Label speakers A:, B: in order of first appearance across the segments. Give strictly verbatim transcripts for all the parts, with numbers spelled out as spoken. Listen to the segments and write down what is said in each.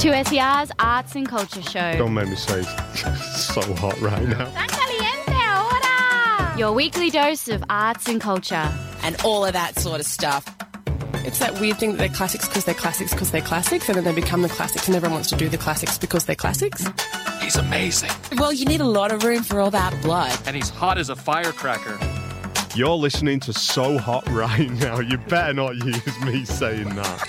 A: two S E R's Arts and Culture Show.
B: Don't make me say it's so hot right now.
A: Tan caliente ahora! Your weekly dose of arts and culture.
C: And all of that sort of stuff. It's that weird thing that they're classics because they're classics because they're classics, and then they become the classics and everyone wants to do the classics because they're classics.
D: He's amazing.
C: Well, you need a lot of room for all that blood.
D: And he's hot as a firecracker.
B: You're listening to So Hot right now. You better not use me saying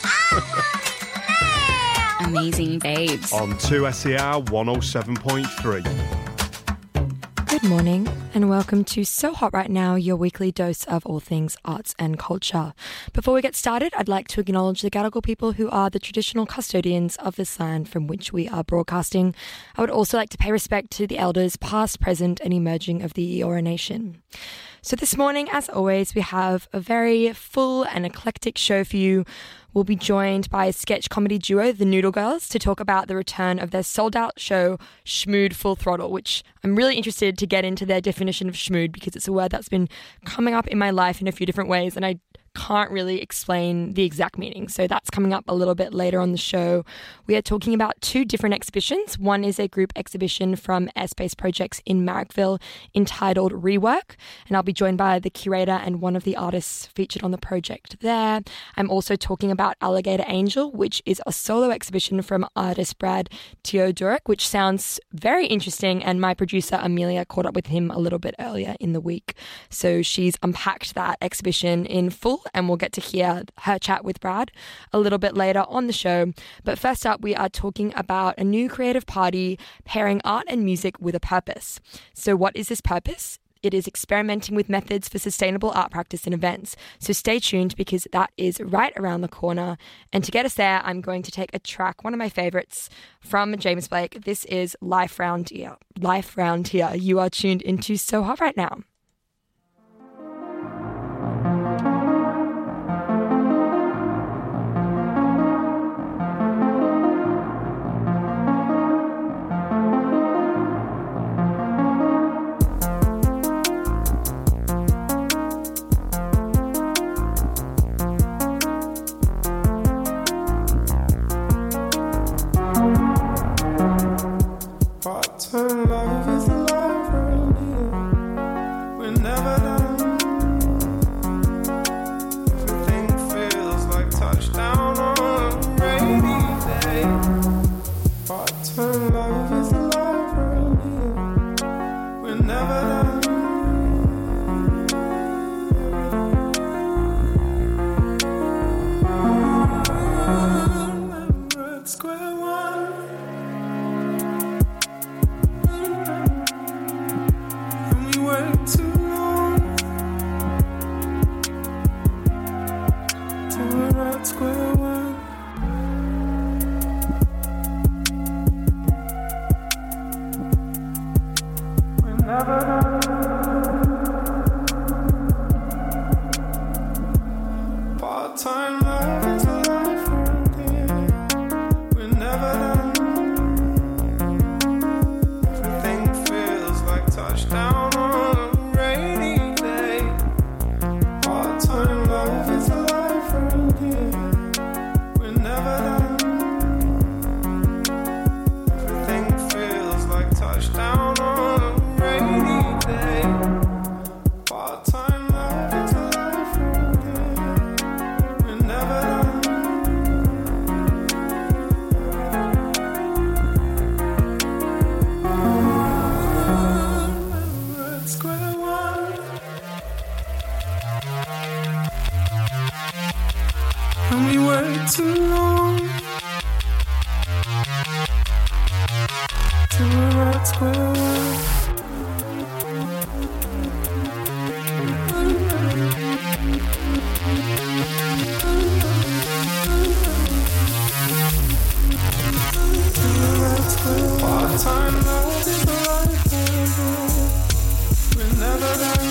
B: that.
A: Amazing babes.
B: On two S E R one oh seven point three.
E: Good morning and welcome to So Hot Right Now, your weekly dose of all things arts and culture. Before we get started, I'd like to acknowledge the Gadigal people who are the traditional custodians of this land from which we are broadcasting. I would also like to pay respect to the elders past, present and emerging of the Eora Nation. So this morning, as always, we have a very full and eclectic show for you. We'll be joined by a sketch comedy duo, the Noodle Girls, to talk about the return of their sold-out show, Schmood Full Throttle, which I'm really interested to get into their definition of schmood because it's a word that's been coming up in my life in a few different ways, and I can't really explain the exact meaning. So that's coming up a little bit later on the show. We are talking about two different exhibitions. One is a group exhibition from Airspace Projects in Marrickville entitled Rework, and I'll be joined by the curator and one of the artists featured on the project there. I'm also talking about Alligator Angel, which is a solo exhibition from artist Brad Teodoric, which sounds very interesting, and my producer Amelia caught up with him a little bit earlier in the week. So she's unpacked that exhibition in full, and we'll get to hear her chat with Brad a little bit later on the show. But first up, we are talking about a new creative party pairing art and music with a purpose. So what is this purpose? It is experimenting with methods for sustainable art practice and events. So stay tuned because that is right around the corner. And to get us there, I'm going to take a track, one of my favourites from James Blake. This is Life Round Here. Life Round Here. You are tuned into So Hot right now.
F: Part-time love is alive around here. We're never done. Everything feels like touchdown on a rainy day. Part-time love is alive around here. We're never done. Remember at square one. Too long till we're at square one. We're never done. Part-time love is a life around here. We're never done. Everything feels like touchdown. Love is alive around here. We're never done. Everything feels like touchdown on a rainy day. Part-time love is alive around here. We're never done. Remember at square one. And we wait too long till we're at square one. Part-time love is a life over. We're never done.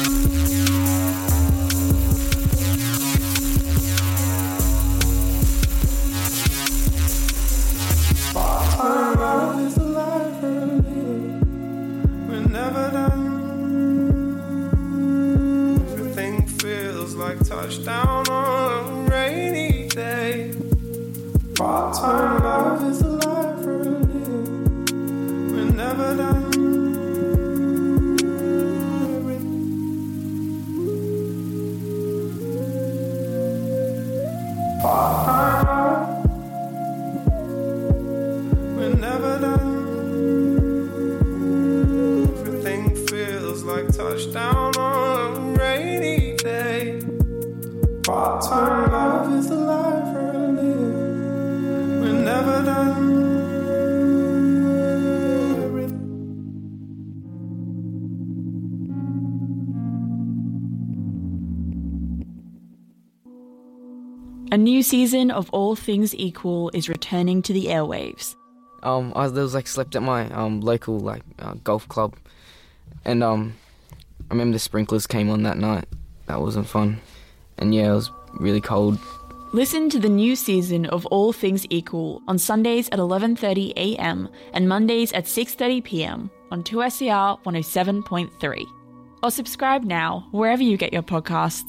F: Love is alive around here. We're never done. Everything feels like touchdown on a rainy day. Part-time love is alive touchdown on a rainy day. Part-time love is the life we're living. We're never done.
G: A new season of All Things Equal is returning to the airwaves.
H: Um, I there was like slept at my um local like uh, golf club, and um, I remember the sprinklers came on that night. That wasn't fun, and yeah, it was really cold.
G: Listen to the new season of All Things Equal on Sundays at eleven thirty a m and Mondays at six thirty p m on two S E R one oh seven point three, or subscribe now wherever you get your podcasts.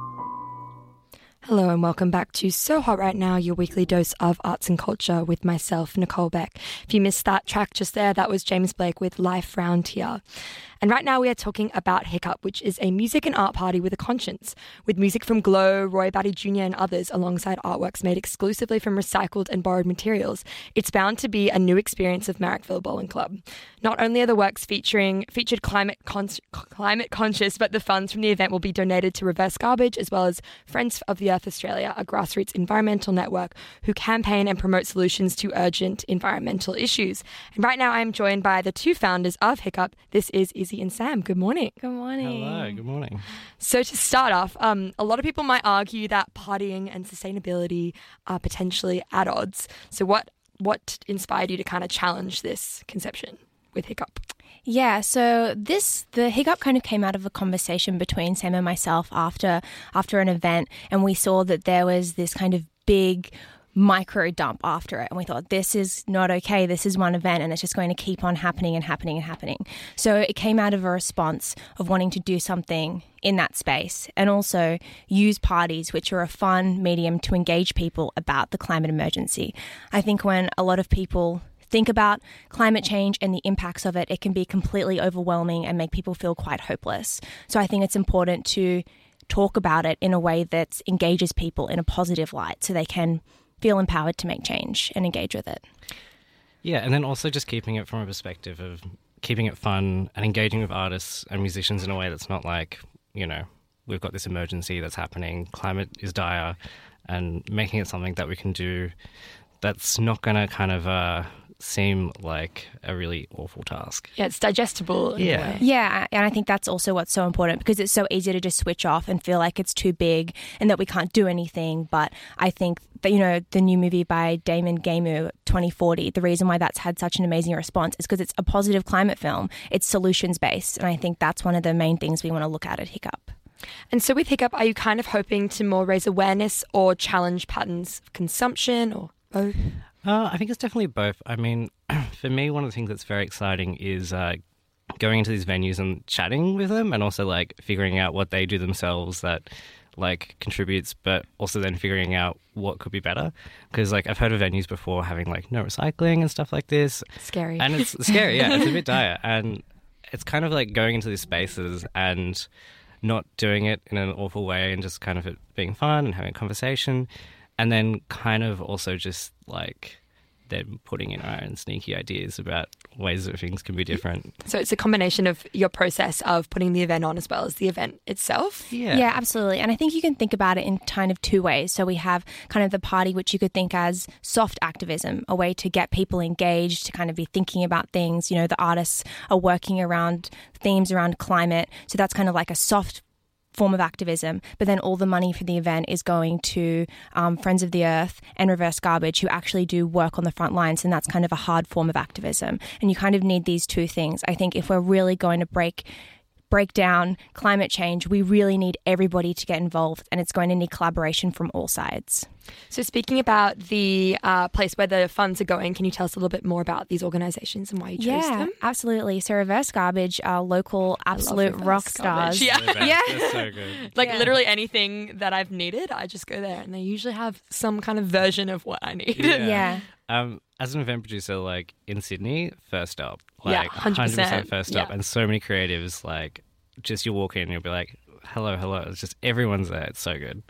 E: Hello and welcome back to So Hot Right Now, your weekly dose of arts and culture with myself, Nicole Beck. If you missed that track just there, that was James Blake with Life Round Here. And right now we are talking about Hiccup, which is a music and art party with a conscience, with music from Glow, Roy Batty Junior and others, alongside artworks made exclusively from recycled and borrowed materials. It's bound to be a new experience of Marrickville Bowling Club. Not only are the works featuring featured climate con- climate conscious, but the funds from the event will be donated to Reverse Garbage, as well as Friends of the Earth Australia, a grassroots environmental network who campaign and promote solutions to urgent environmental issues. And right now I am joined by the two founders of Hiccup. This is Izzy and Sam. Good morning.
I: Good morning.
J: Hello, good morning.
E: So to start off, um, a lot of people might argue that partying and sustainability are potentially at odds. So what what inspired you to kind of challenge this conception with Hiccup?
I: Yeah, so this the Hiccup kind of came out of a conversation between Sam and myself after after an event, and we saw that there was this kind of big micro dump after it, and we thought, this is not okay, this is one event and it's just going to keep on happening and happening and happening. So it came out of a response of wanting to do something in that space, and also use parties, which are a fun medium to engage people about the climate emergency. I think when a lot of people think about climate change and the impacts of it, it can be completely overwhelming and make people feel quite hopeless. So I think it's important to talk about it in a way that engages people in a positive light so they can feel empowered to make change and engage with it.
J: Yeah, and then also just keeping it from a perspective of keeping it fun and engaging with artists and musicians in a way that's not like, you know, we've got this emergency that's happening, climate is dire, and making it something that we can do that's not going to kind of uh, seem like a really awful task.
E: Yeah, it's digestible in
J: yeah.
E: a way.
I: Yeah, and I think that's also what's so important, because it's so easy to just switch off and feel like it's too big and that we can't do anything. But I think that, you know, the new movie by Damon Gamu, twenty forty, the reason why that's had such an amazing response is because it's a positive climate film. It's solutions-based, and I think that's one of the main things we want to look at at Hiccup.
E: And so with Hiccup, are you kind of hoping to more raise awareness or challenge patterns of consumption, or both?
J: Uh, I think it's definitely both. I mean, for me, one of the things that's very exciting is uh, going into these venues and chatting with them, and also like figuring out what they do themselves that like contributes, but also then figuring out what could be better. Because like I've heard of venues before having like no recycling and stuff like this.
E: Scary.
J: And it's scary, yeah, it's a bit dire. And it's kind of like going into these spaces and not doing it in an awful way and just kind of it being fun and having a conversation. And then kind of also just like then putting in our own sneaky ideas about ways that things can be different.
E: So it's a combination of your process of putting the event on as well as the event itself?
J: Yeah.
I: Yeah, absolutely. And I think you can think about it in kind of two ways. So we have kind of the party, which you could think as soft activism, a way to get people engaged, to kind of be thinking about things. You know, the artists are working around themes around climate. So that's kind of like a soft form of activism, but then all the money for the event is going to um, Friends of the Earth and Reverse Garbage, who actually do work on the front lines, and that's kind of a hard form of activism. And you kind of need these two things. I think if we're really going to break break down climate change, we really need everybody to get involved, and it's going to need collaboration from all sides.
E: So speaking about the uh, place where the funds are going, can you tell us a little bit more about these organisations and why you chose
I: yeah,
E: them?
I: absolutely. So Reverse Garbage are local absolute rock stars.
E: Yeah.
J: So
I: yeah.
J: That's so good.
E: Like
I: Yeah.
E: literally anything that I've needed, I just go there, and they usually have some kind of version of what I need.
J: Yeah.
I: Yeah.
J: Um, as an event producer, like in Sydney, first up,
E: Yeah,
J: like
E: one hundred percent.
J: first up,
E: Yeah.
J: and so many creatives, like just you walk in and you'll be like, hello, hello. It's just everyone's there. It's so good.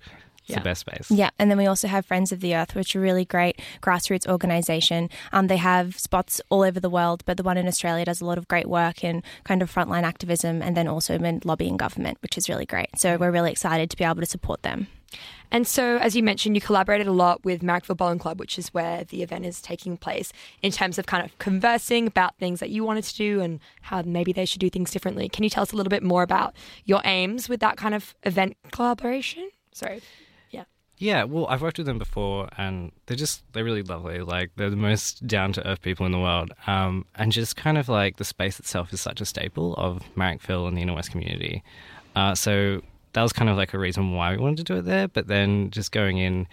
J: It's the best space.
I: Yeah, and then we also have Friends of the Earth, which are a really great grassroots organisation. Um, they have spots all over the world, but the one in Australia does a lot of great work in kind of frontline activism and then also in lobbying government, which is really great. So we're really excited to be able to support them.
E: And so, as you mentioned, you collaborated a lot with Marrickville Bowling Club, which is where the event is taking place, in terms of kind of conversing about things that you wanted to do and how maybe they should do things differently. Can you tell us a little bit more about your aims with that kind of event collaboration? Sorry. Yeah.
J: Yeah, well, I've worked with them before, and they're just, they're really lovely. Like, they're the most down-to-earth people in the world. Um, and just kind of like the space itself is such a staple of Marrickville and the Inner West community. Uh, so... that was kind of like a reason why we wanted to do it there. But then just going in,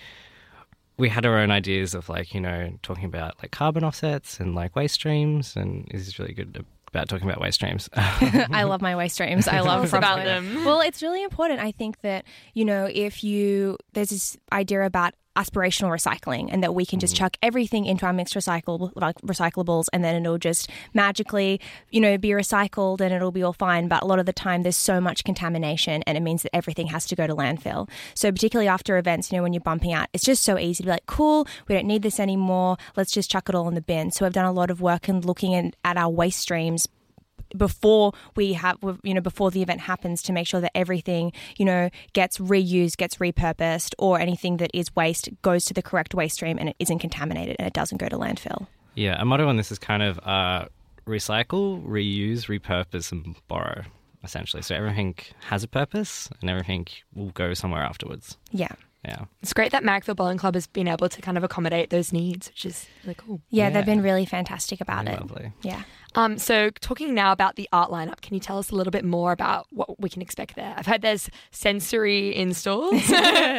J: we had our own ideas of like, you know, talking about like carbon offsets and like waste streams. And is really good about talking about waste streams.
I: I love my waste streams. I love
E: about them.
I: Well, it's really important. I think that, you know, if you, there's this idea about aspirational recycling and that we can just chuck everything into our mixed recyclable, like recyclables and then it'll just magically, you know, be recycled and it'll be all fine. But a lot of the time there's so much contamination and it means that everything has to go to landfill. So particularly after events, you know, when you're bumping out, it's just so easy to be like, cool, we don't need this anymore. Let's just chuck it all in the bin. So I've done a lot of work in looking in, at our waste streams before we have, you know, before the event happens to make sure that everything, you know, gets reused, gets repurposed, or anything that is waste goes to the correct waste stream and it isn't contaminated and it doesn't go to landfill.
J: Yeah, a motto on this is kind of uh, recycle, reuse, repurpose, and borrow, essentially. So everything has a purpose and everything will go somewhere afterwards.
I: Yeah.
J: Yeah.
E: It's great that Marrickville Bowling Club has been able to kind of accommodate those needs, which is really cool.
I: Yeah,
J: Yeah.
I: they've been really fantastic about
J: Really
I: it.
J: lovely.
I: Yeah.
E: Um, so talking now about the art lineup, can you tell us a little bit more about what we can expect there? I've heard there's sensory installs.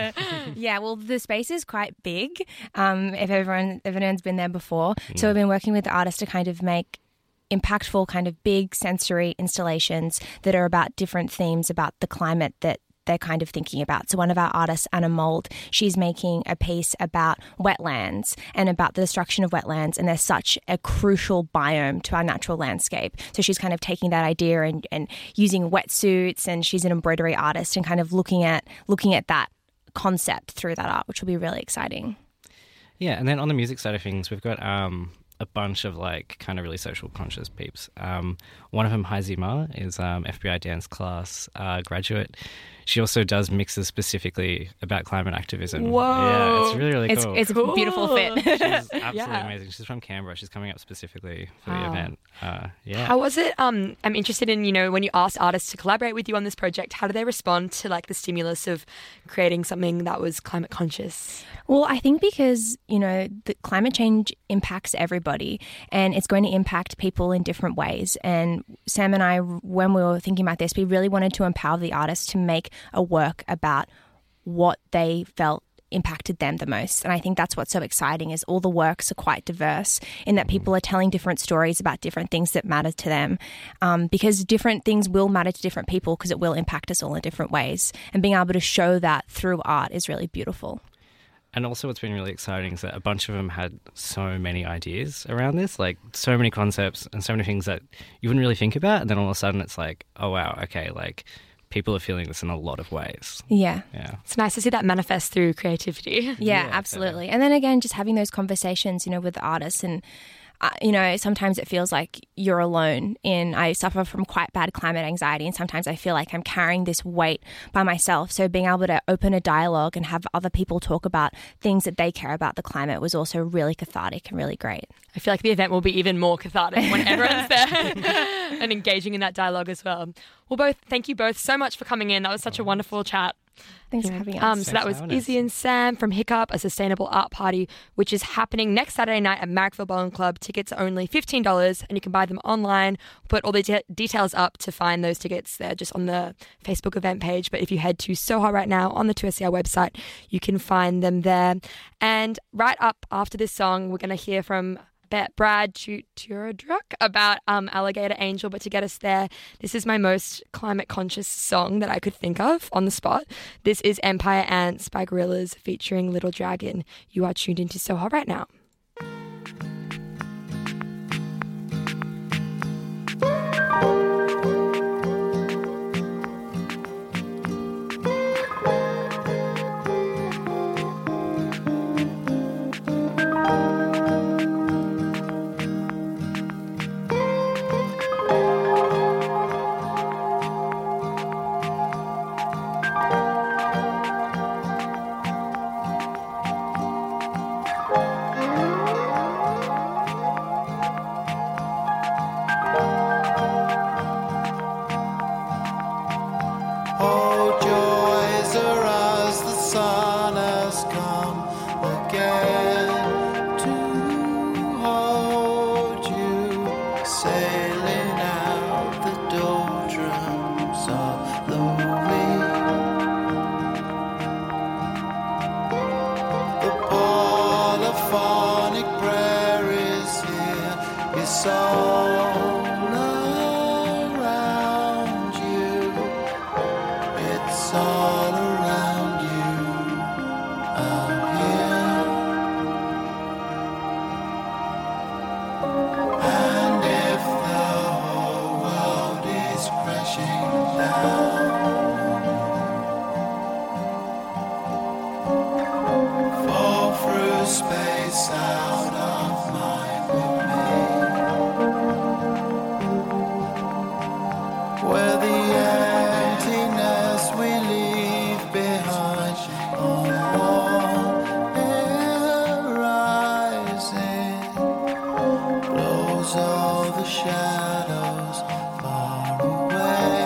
I: Yeah, well, the space is quite big. Um, if everyone, if anyone's been there before, so we've been working with the artists to kind of make impactful, kind of big sensory installations that are about different themes about the climate that they're kind of thinking about. So one of our artists, Anna Mould, she's making a piece about wetlands and about the destruction of wetlands, and they're such a crucial biome to our natural landscape. So she's kind of taking that idea and, and using wetsuits, and she's an embroidery artist and kind of looking at looking at that concept through that art, which will be really exciting.
J: Yeah, and then on the music side of things, we've got um, a bunch of like kind of really social conscious peeps. Um, one of them, Haizima, is um, F B I dance class uh, graduate. She also does mixes specifically about climate activism.
E: Whoa.
J: Yeah, it's really, really
I: It's,
J: cool.
I: it's a beautiful fit.
J: She's absolutely
E: Yeah.
J: amazing. She's from Canberra. She's coming up specifically for
E: Wow.
J: the event. Uh, yeah.
E: How was it? Um, I'm interested in, you know, when you asked artists to collaborate with you on this project, how did they respond to like the stimulus of creating something that was climate conscious?
I: Well, I think because, you know, the climate change impacts everybody and it's going to impact people in different ways. And Sam and I, when we were thinking about this, we really wanted to empower the artists to make a work about what they felt impacted them the most. And I think that's what's so exciting is all the works are quite diverse in that people are telling different stories about different things that matter to them, um, because different things will matter to different people because it will impact us all in different ways. And being able to show that through art is really beautiful.
J: And also what's been really exciting is that a bunch of them had so many ideas around this, like so many concepts and so many things that you wouldn't really think about. And then all of a sudden it's like, oh, wow, okay, like people are feeling this in a lot of ways.
I: Yeah.
J: Yeah.
E: It's nice to see that manifest through creativity.
I: Yeah,
J: Yeah,
I: absolutely. And then again, just having those conversations, you know, with the artists and, uh, you know, sometimes it feels like you're alone in, I suffer from quite bad climate anxiety and sometimes I feel like I'm carrying this weight by myself. So being able to open a dialogue and have other people talk about things that they care about the climate was also really cathartic and really great.
E: I feel like the event will be even more cathartic when everyone's there and engaging in that dialogue as well. Well, both, thank you both so much for coming in. That was such a wonderful chat.
I: Thanks for having us.
E: Um, so that was
J: for having us.
E: Izzy and Sam from Hiccup, a sustainable art party, which is happening next Saturday night at Marrickville Bowling Club. Tickets are only fifteen dollars and you can buy them online. Put all the de- details up to find those tickets. They're just on the Facebook event page. But if you head to So Hot Right Now on the two S E R website, you can find them there. And right up after this song, we're going to hear from Bet Brad Turadruk about um, Alligator Angel. But to get us there, this is my most climate conscious song that I could think of on the spot. This is Empire Ants by Gorillaz featuring Little Dragon. You are tuned into So Hot Right Now.
F: Oh, joys are as the sun has come again to hold you, sailing out the doldrums of the week. The polyphonic prayer is here, it's all around you, it's all around you out here. And if the whole world is crashing down, fall through space out of mind with me, where the emptiness we leave behind on one air rising blows all the shadows far away.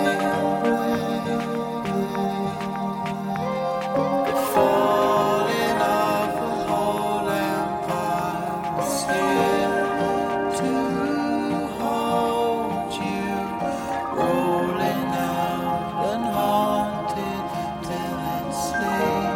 F: The falling of the whole empire is here to hold you, rolling out unhaunted till it sleeps.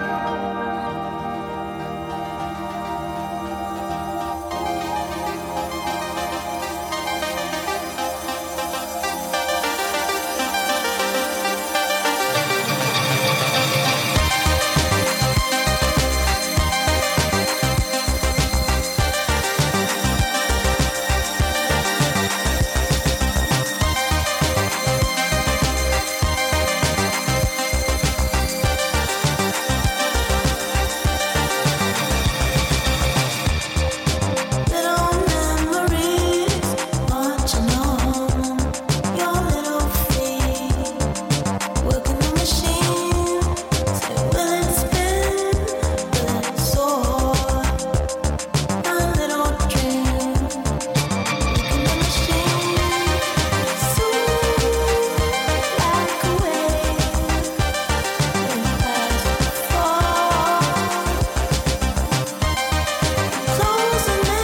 F: Little memories marching on your little feet, working the machine. Say, will it spin? Will it soar? My little dream, working the machine, soon like a wave, it has fall. Closing in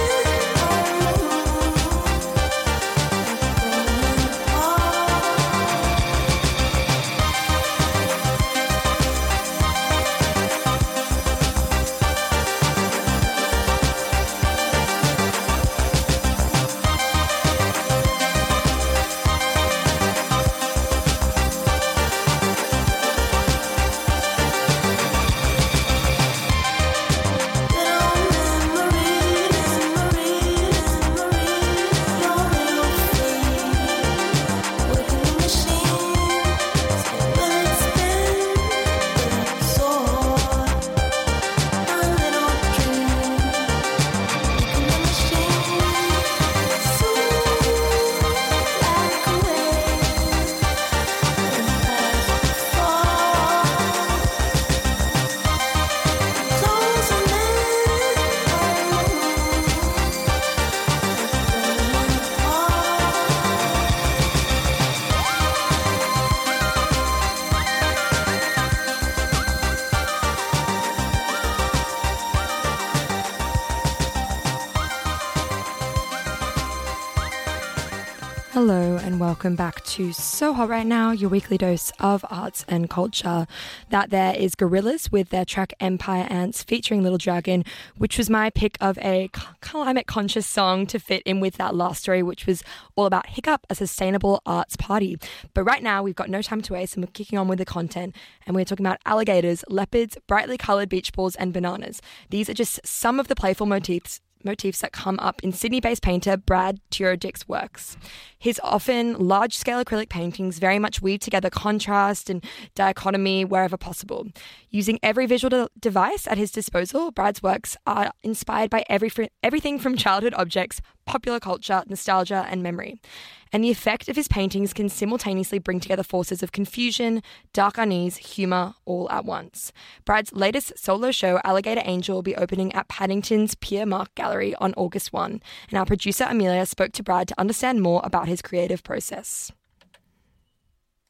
E: Hello and welcome back to So Hot Right Now, your weekly dose of arts and culture. That there is Gorillaz with their track Empire Ants featuring Little Dragon, which was my pick of a climate conscious song to fit in with that last story, which was all about Hiccup, a sustainable arts party. But right now we've got no time to waste and we're kicking on with the content, and we're talking about alligators, leopards, brightly coloured beach balls and bananas. These are just some of the playful motifs motifs that come up in Sydney-based painter Brad Turodic's works. His often large-scale acrylic paintings very much weave together contrast and dichotomy wherever possible. Using every visual de- device at his disposal, Brad's works are inspired by every fr- everything from childhood objects, popular culture, nostalgia, and memory. And the effect of his paintings can simultaneously bring together forces of confusion, dark unease, humour, all at once. Brad's latest solo show, Alligator Angel, will be opening at Paddington's Pierre Marc Gallery on August first, and our producer Amelia spoke to Brad to understand more about his creative process.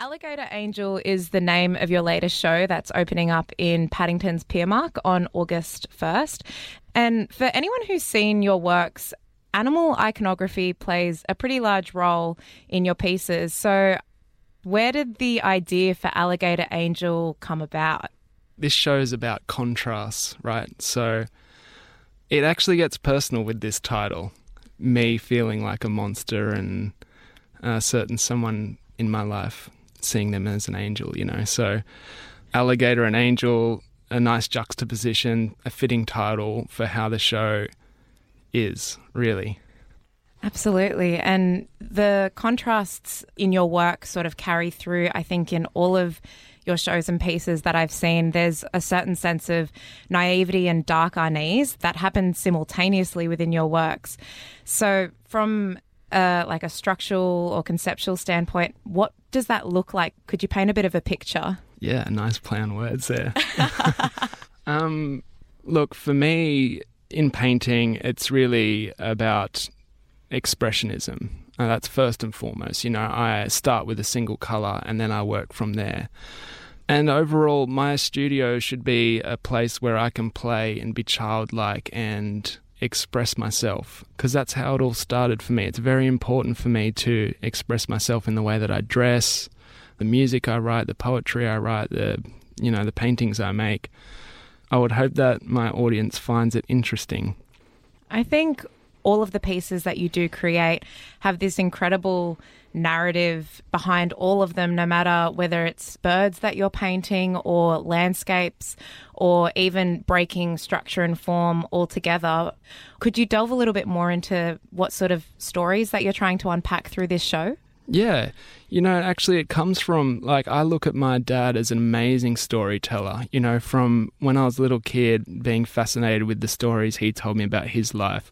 K: Alligator Angel is the name of your latest show that's opening up in Paddington's Piermark on August first. And for anyone who's seen your works, animal iconography plays a pretty large role in your pieces. So where did the idea for Alligator Angel come about?
L: This show is about contrasts, right? So it actually gets personal with this title. Me feeling like a monster and a certain someone in my life seeing them as an angel, you know. So Alligator and Angel, a nice juxtaposition, a fitting title for how the show is, really.
K: Absolutely. And the contrasts in your work sort of carry through, I think, in all of your shows and pieces that I've seen. There's a certain sense of naivety and dark unease that happens simultaneously within your works. So from uh, like a structural or conceptual standpoint, what does that look like? Could you paint a bit of a picture?
L: Yeah, nice play on words there. um, look, for me, in painting, it's really about expressionism. Uh, that's first and foremost. You know, I start with a single colour and then I work from there. And overall, my studio should be a place where I can play and be childlike and express myself, because that's how it all started for me. It's very important for me to express myself in the way that I dress, the music I write, the poetry I write, the, you know, the paintings I make. I would hope that my audience finds it interesting.
K: I think all of the pieces that you do create have this incredible narrative behind all of them, no matter whether it's birds that you're painting or landscapes or even breaking structure and form altogether. Could you delve a little bit more into what sort of stories that you're trying to unpack through this show?
L: Yeah, you know, actually it comes from, like, I look at my dad as an amazing storyteller, you know, from when I was a little kid being fascinated with the stories he told me about his life.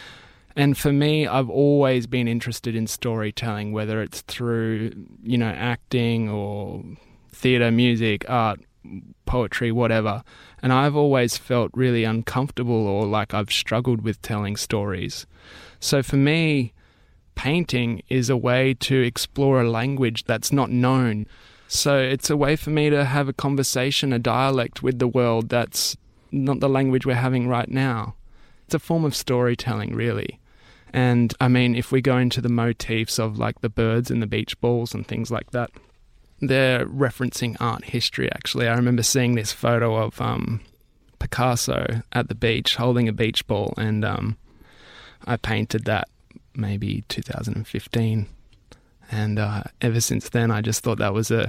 L: And for me, I've always been interested in storytelling, whether it's through, you know, acting or theatre, music, art, poetry, whatever. And I've always felt really uncomfortable or like I've struggled with telling stories. So for me, painting is a way to explore a language that's not known. So it's a way for me to have a conversation, a dialect with the world that's not the language we're having right now. It's a form of storytelling, really. And I mean, if we go into the motifs of like the birds and the beach balls and things like that, they're referencing art history, actually. I remember seeing this photo of um, Picasso at the beach holding a beach ball, and um, I painted that maybe two thousand fifteen. And uh, ever since then, I just thought that was a,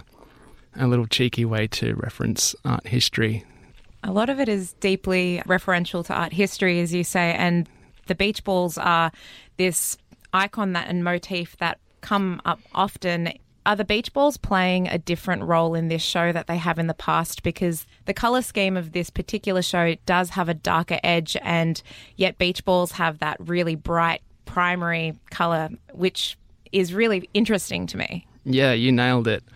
L: a little cheeky way to reference art history.
K: A lot of it is deeply referential to art history, as you say, and the beach balls are this icon that and motif that come up often. Are the beach balls playing a different role in this show that they have in the past? Because the colour scheme of this particular show does have a darker edge, and yet beach balls have that really bright primary colour, which is really interesting to me.
L: Yeah, you nailed it.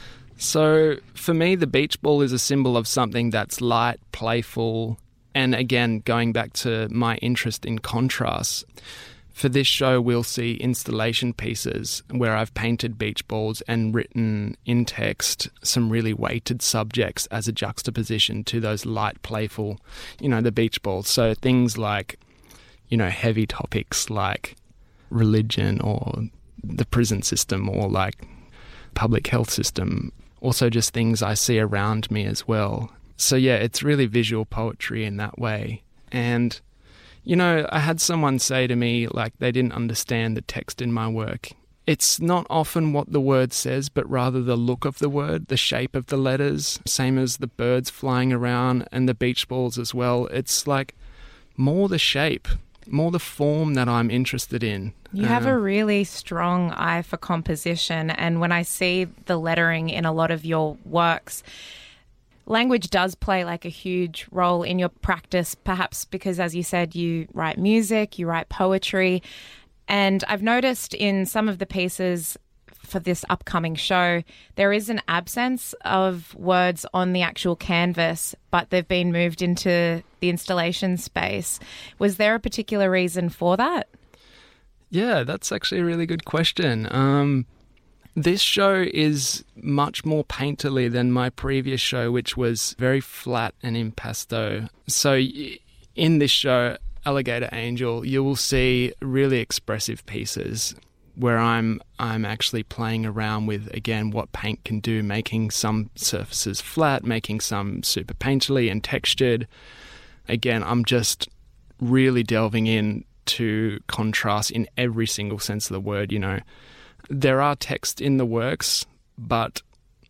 L: So for me, the beach ball is a symbol of something that's light, playful, and again, going back to my interest in contrasts. For this show, we'll see installation pieces where I've painted beach balls and written in text some really weighted subjects as a juxtaposition to those light, playful, you know, the beach balls. So things like, you know, heavy topics like religion or the prison system or like public health system. Also just things I see around me as well. So yeah, it's really visual poetry in that way. And, you know, I had someone say to me, like, they didn't understand the text in my work. It's not often what the word says, but rather the look of the word, the shape of the letters, same as the birds flying around and the beach balls as well. It's like more the shape, more the form that I'm interested in.
K: You have a really strong eye for composition, and when I see the lettering in a lot of your works, language does play like a huge role in your practice, perhaps because, as you said, you write music, you write poetry. And I've noticed in some of the pieces for this upcoming show, there is an absence of words on the actual canvas, but they've been moved into the installation space. Was there a particular reason for that?
L: Yeah, that's actually a really good question. Um, This show is much more painterly than my previous show, which was very flat and impasto. So in this show, Alligator Angel, you will see really expressive pieces where I'm I'm actually playing around with, again, what paint can do, making some surfaces flat, making some super painterly and textured. Again, I'm just really delving in to contrast in every single sense of the word, you know. There are text in the works, but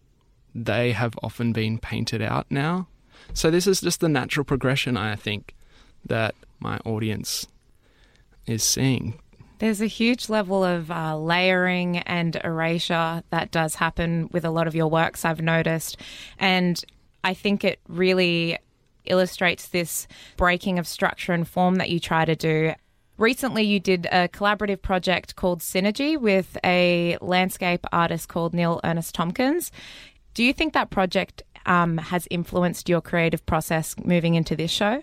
L: they have often been painted out now. So this is just the natural progression, I think, that my audience is seeing.
K: There's a huge level of uh, layering and erasure that does happen with a lot of your works, I've noticed. And I think it really illustrates this breaking of structure and form that you try to do. Recently, you did a collaborative project called Synergy with a landscape artist called Neil Ernest Tompkins. Do you think that project um, has influenced your creative process moving into this show?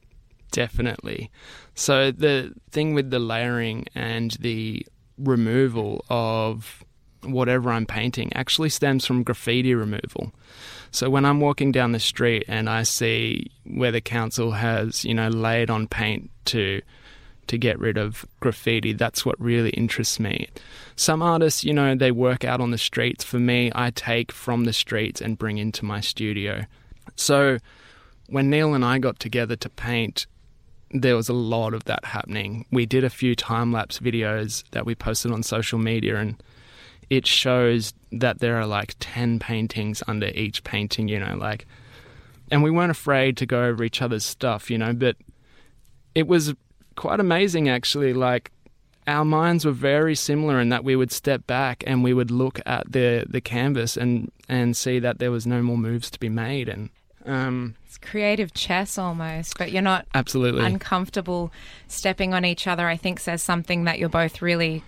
L: Definitely. So the thing with the layering and the removal of whatever I'm painting actually stems from graffiti removal. So when I'm walking down the street and I see where the council has, you know, laid on paint to to get rid of graffiti, that's what really interests me. Some artists, you know, they work out on the streets. For me, I take from the streets and bring into my studio. So when Neil and I got together to paint, there was a lot of that happening. We did a few time-lapse videos that we posted on social media, and it shows that there are like ten paintings under each painting, you know, like, and we weren't afraid to go over each other's stuff, you know, but it was quite amazing actually. Like, our minds were very similar in that we would step back and we would look at the the canvas and and see that there was no more moves to be made. And um
K: it's creative chess almost, but you're not
L: absolutely
K: uncomfortable stepping on each other. I think says something that you're both really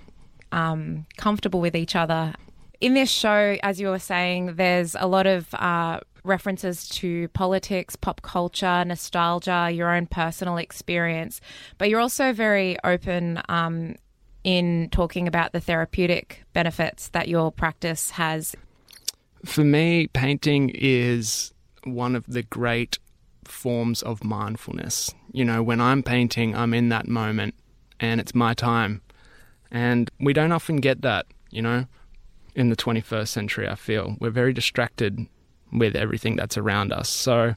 K: um comfortable with each other. In this show, as you were saying, there's a lot of uh references to politics, pop culture, nostalgia, your own personal experience, but you're also very open um, in talking about the therapeutic benefits that your practice has.
L: For me, painting is one of the great forms of mindfulness. You know, when I'm painting, I'm in that moment and it's my time. And we don't often get that, you know, in the twenty-first century, I feel. We're very distracted with everything that's around us. So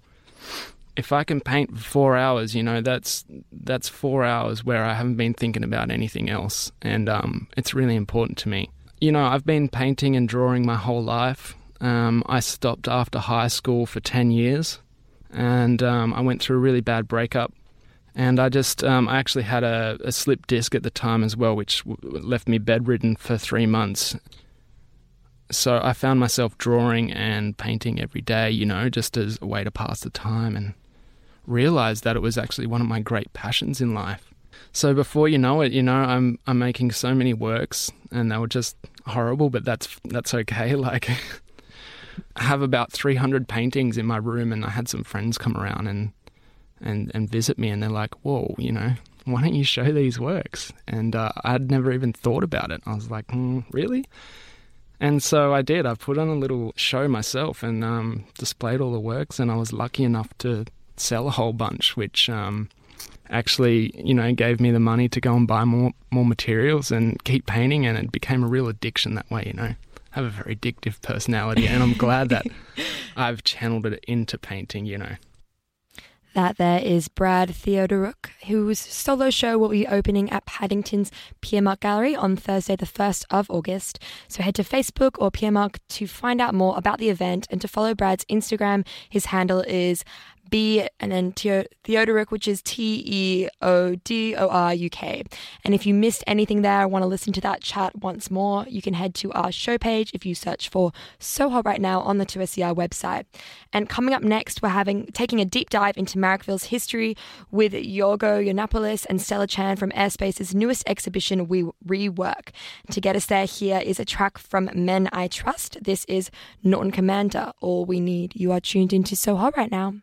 L: if I can paint for four hours, you know, that's that's four hours where I haven't been thinking about anything else. And um, it's really important to me. You know, I've been painting and drawing my whole life. Um, I stopped after high school for ten years, and um, I went through a really bad breakup. And I just, um, I actually had a, a slip disc at the time as well, which w- left me bedridden for three months. So I found myself drawing and painting every day, you know, just as a way to pass the time, and realised that it was actually one of my great passions in life. So before you know it, you know, I'm I'm making so many works, and they were just horrible, but that's that's okay. Like, I have about three hundred paintings in my room, and I had some friends come around and and and visit me, and they're like, "Whoa, you know, why don't you show these works?" And uh, I'd never even thought about it. I was like, mm, "Really?" And so I did. I put on a little show myself and um, displayed all the works, and I was lucky enough to sell a whole bunch, which um, actually, you know, gave me the money to go and buy more more materials and keep painting, and it became a real addiction that way, you know. I have a very addictive personality, and I'm glad that I've channeled it into painting, you know.
E: That there is Brad Theodoruk, whose solo show will be opening at Paddington's Piermark Gallery on Thursday the first of August. So head to Facebook or Piermark to find out more about the event and to follow Brad's Instagram. His handle is B and then Theodoruk, which is T E O D O R U K. And if you missed anything there, want to listen to that chat once more, you can head to our show page if you search for So Hot Right Now on the two S C R website. And coming up next, we're having taking a deep dive into Marrickville's history with Yorgo Yiannopoulos and Stella Chan from Airspace's newest exhibition, We Rework. To get us there, here is a track from Men I Trust. This is Norton Commander, All We Need. You are tuned into So Hot Right Now.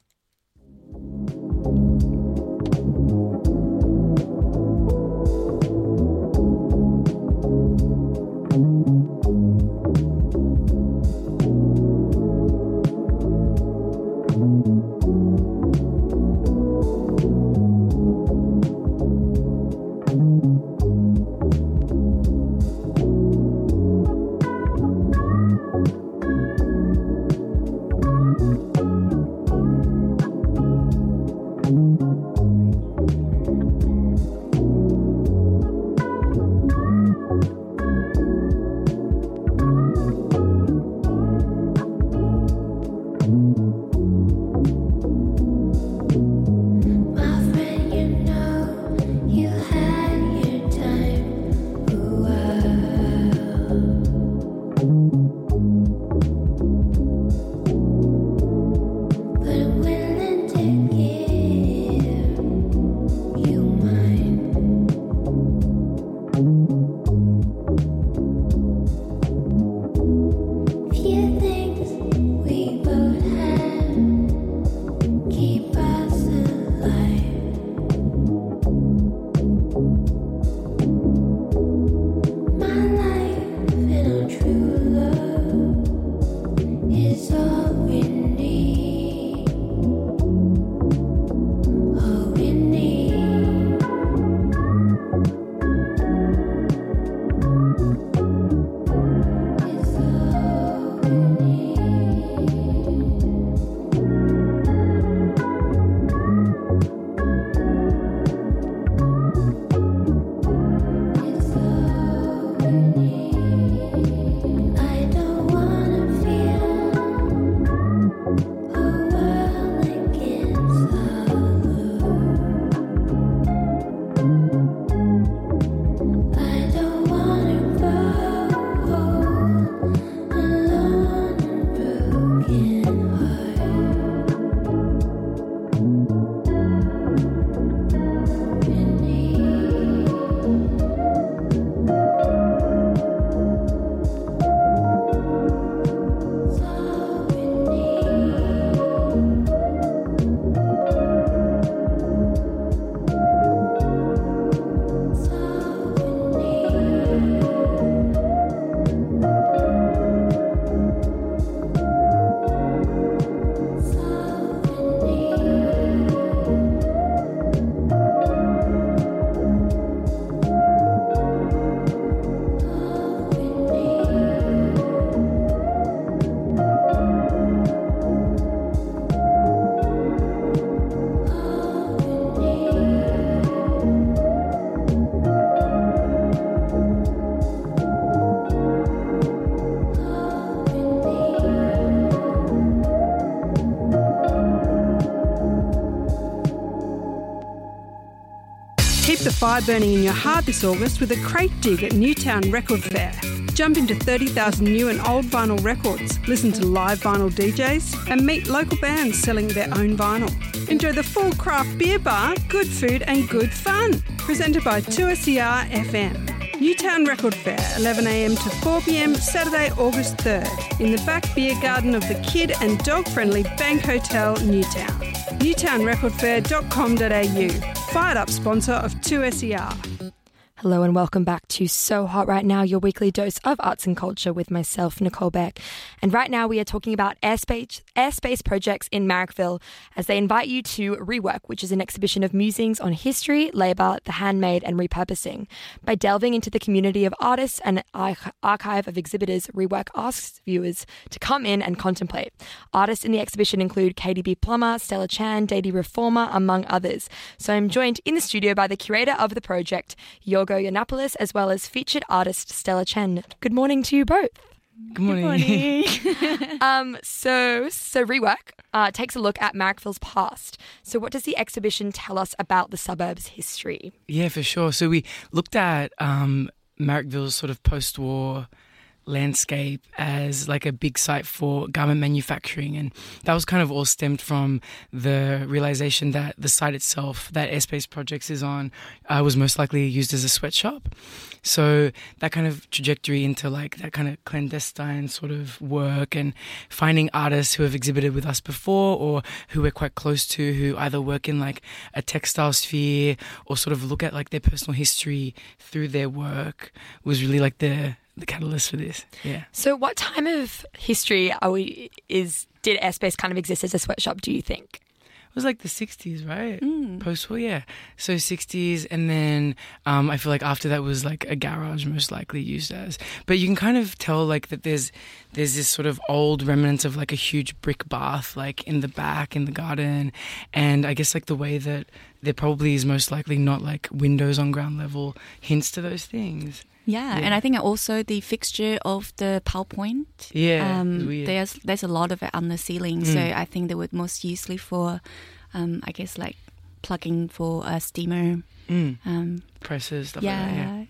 M: Keep the fire burning in your heart this August with a crate dig at Newtown Record Fair. Jump into thirty thousand new and old vinyl records, listen to live vinyl D Js and meet local bands selling their own vinyl. Enjoy the full craft beer bar, good food and good fun. Presented by two S E R F M. Newtown Record Fair, eleven a m to four p m, Saturday, August third, in the back beer garden of the kid and dog-friendly Bank Hotel, Newtown. newtown record fair dot com dot a u. Fired up sponsor of two S E R.
E: Hello and welcome back to So Hot Right Now, your weekly dose of arts and culture with myself, Nicole Beck. And right now we are talking about airspace, airspace projects in Marrickville as they invite you to Rework, which is an exhibition of musings on history, labour, the handmade and repurposing. By delving into the community of artists and arch- archive of exhibitors, Rework asks viewers to come in and contemplate. Artists in the exhibition include Katie B. Plummer, Stella Chan, Dadi Reformer, among others. So I'm joined in the studio by the curator of the project, Yorgo Yiannopoulos, as well as featured artist Stella Chen. Good morning to you both.
H: Good morning.
E: Good morning. um, so, so Rework uh, takes a look at Marrickville's past. So what does the exhibition tell us about the suburb's history?
N: Yeah, for sure. So we looked at um, Marrickville's sort of post-war landscape as like a big site for garment manufacturing, and that was kind of all stemmed from the realization that the site itself that Airspace Projects is on uh, was most likely used as a sweatshop. So that kind of trajectory into like that kind of clandestine sort of work and finding artists who have exhibited with us before or who we're quite close to, who either work in like a textile sphere or sort of look at like their personal history through their work was really like the the catalyst for this. Yeah.
E: So what time of history are we, is, did Airspace kind of exist as a sweatshop, do you think?
N: It was like the sixties, right?
E: Mm.
N: Post-war, yeah. So sixties, and then um, I feel like after that was like a garage most likely used as. But you can kind of tell like that there's there's this sort of old remnants of like a huge brick bath like in the back in the garden, and I guess like the way that there probably is most likely not like windows on ground level hints to those things.
O: Yeah, yeah, and I think also the fixture of the PowerPoint.
N: Yeah,
O: um, there's there's a lot of it on the ceiling, mm. so I think they would most usefully for, um, I guess like plugging for a steamer,
N: mm.
O: um,
N: presses, stuff
O: yeah.
N: like that. Yeah.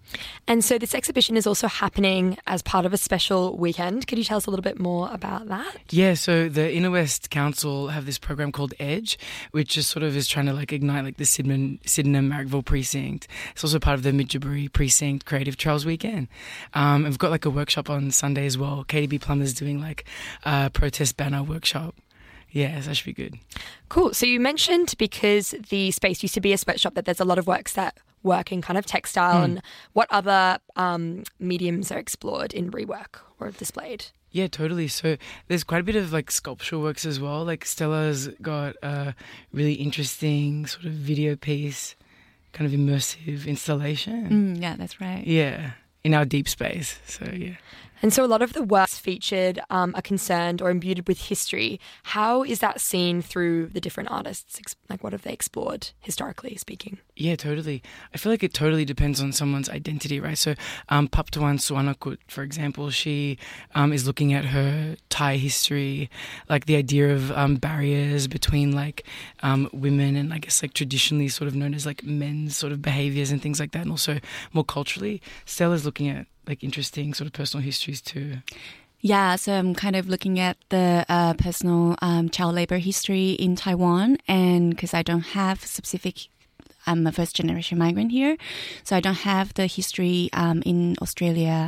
E: And so this exhibition is also happening as part of a special weekend. Could you tell us a little bit more about that?
N: Yeah, so the Inner West Council have this program called EDGE, which just sort of is trying to like ignite like the Sydenham, Sydenham Marrickville precinct. It's also part of the Midgebury Precinct Creative Trails Weekend. Um, and we've got like a workshop on Sunday as well. Katie B. Plummer's doing like a protest banner workshop. Yeah, so that should be good.
E: Cool. So you mentioned because the space used to be a sweatshop that there's a lot of works that work in kind of textile, mm. and what other um, mediums are explored in Rework or displayed?
N: Yeah, totally. So there's quite a bit of like sculptural works as well. Like Stella's got a really interesting sort of video piece, kind of immersive installation.
O: Mm, yeah, that's right.
N: Yeah, in our deep space. So yeah.
E: And so a lot of the works featured um, are concerned or imbued with history. How is that seen through the different artists? Like, what have they explored, historically speaking?
N: Yeah, totally. I feel like it totally depends on someone's identity, right? So um, Paptuan Suanakut, for example, she um, is looking at her Thai history, like the idea of um, barriers between like um, women and I guess like traditionally sort of known as like men's sort of behaviours and things like that. And also more culturally, Stella's looking at like interesting sort of personal histories too.
O: Yeah, so I'm kind of looking at the uh, personal um, child labour history in Taiwan, and because I don't have specific, I'm a first generation migrant here, so I don't have the history um, in Australia.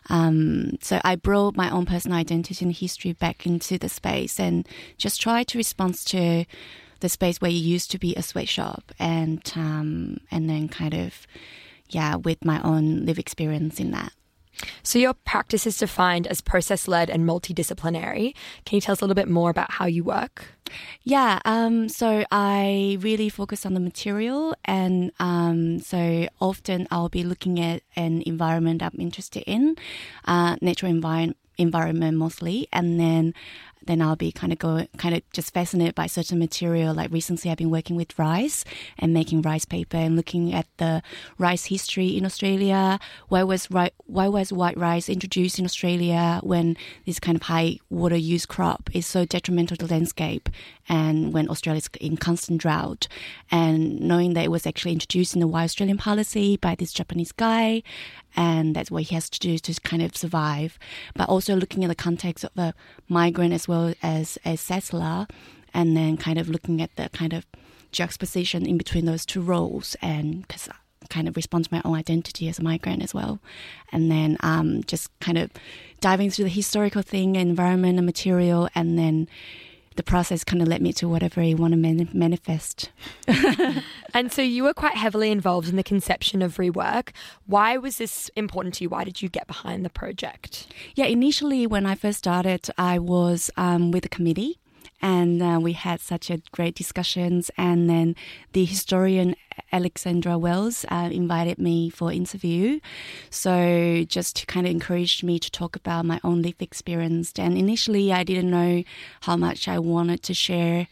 O: Um, so I brought my own personal identity and history back into the space and just try to respond to the space where it used to be a sweatshop, and um, and then kind of, yeah, with my own live experience in that.
E: So your practice is defined as process-led and multidisciplinary. Can you tell us a little bit more about how you work?
O: Yeah, um, so I really focus on the material, and um, so often I'll be looking at an environment I'm interested in, uh, natural environment, environment mostly, and then then I'll be kind of go kind of just fascinated by certain material. Like recently, I've been working with rice and making rice paper and looking at the rice history in Australia. Why was ri- why was white rice introduced in Australia when this kind of high water use crop is so detrimental to the landscape, and when Australia's in constant drought, and knowing that it was actually introduced in the Wild Australian policy by this Japanese guy, and that's what he has to do to kind of survive. But also looking at the context of a migrant as well as a settler, and then kind of looking at the kind of juxtaposition in between those two roles, and because I kind of respond to my own identity as a migrant as well. And then um, just kind of diving through the historical thing, environment and material, and then the process kind of led me to whatever you want to man- manifest.
E: And so you were quite heavily involved in the conception of Rework. Why was this important to you? Why did you get behind the project?
O: Yeah, initially when I first started, I was um, with a committee, and uh, we had such a great discussions, and then the historian Alexandra Wells uh, invited me for interview. So just to kind of encourage me to talk about my own lived experience. And initially I didn't know how much I wanted to share,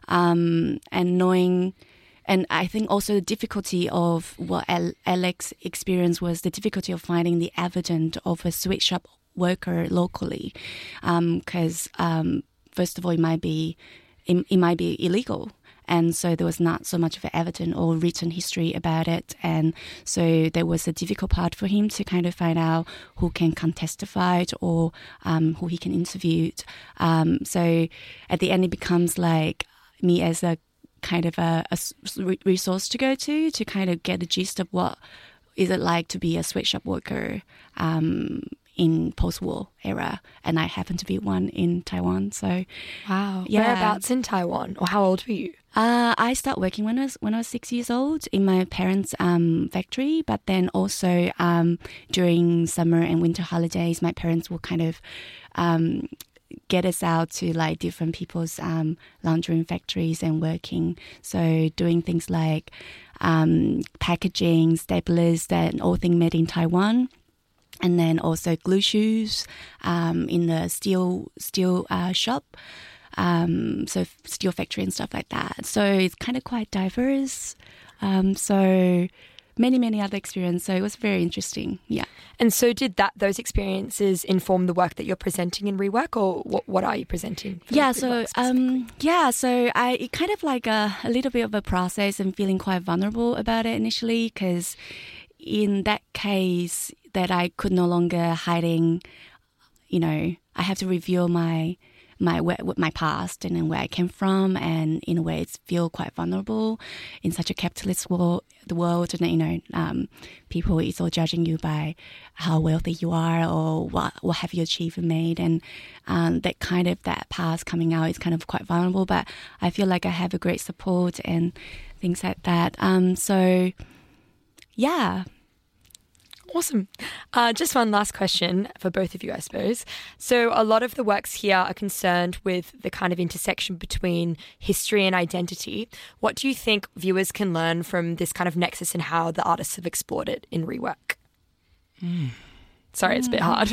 O: um, and knowing, and I think also the difficulty of what Alex experienced was the difficulty of finding the evidence of a sweatshop worker locally, because um, um, first of all, it might be it, it might be illegal. And so there was not so much of an evidence or written history about it. And so there was a difficult part for him to kind of find out who can come testify or um, who he can interview. Um, so at the end, it becomes like me as a kind of a, a resource to go to, to kind of get the gist of what is it like to be a sweatshop worker um in post-war era, and I happen to be one in Taiwan. So,
E: wow,
O: yeah.
E: Whereabouts in Taiwan, or how old were you?
O: Uh, I started working when I was when I was six years old in my parents' um, factory, but then also um, during summer and winter holidays, my parents will kind of um, get us out to like different people's um, laundry factories and working. So doing things like um, packaging, staplers, and all things made in Taiwan. And then also glue shoes um, in the steel steel uh, shop, um, so steel factory and stuff like that. So it's kind of quite diverse. Um, so many, many other experiences. So it was very interesting. Yeah.
E: And so did that those experiences inform the work that you're presenting in Rework, or what, what are you presenting?
O: Yeah, so um, yeah, so I it kind of like a, a little bit of a process and feeling quite vulnerable about it initially, because in that case that I could no longer hiding, you know, I have to reveal my my my past and then where I came from, and in a way it's feel quite vulnerable in such a capitalist world, the world, and you know, um, people is all judging you by how wealthy you are or what what have you achieved and made, and um, that kind of that past coming out is kind of quite vulnerable. But I feel like I have a great support and things like that. Um, so yeah.
E: Awesome. Uh, just one last question for both of you, I suppose. So a lot of the works here are concerned with the kind of intersection between history and identity. What do you think viewers can learn from this kind of nexus and how the artists have explored it in Rework?
N: Mm.
E: Sorry, it's a bit hard.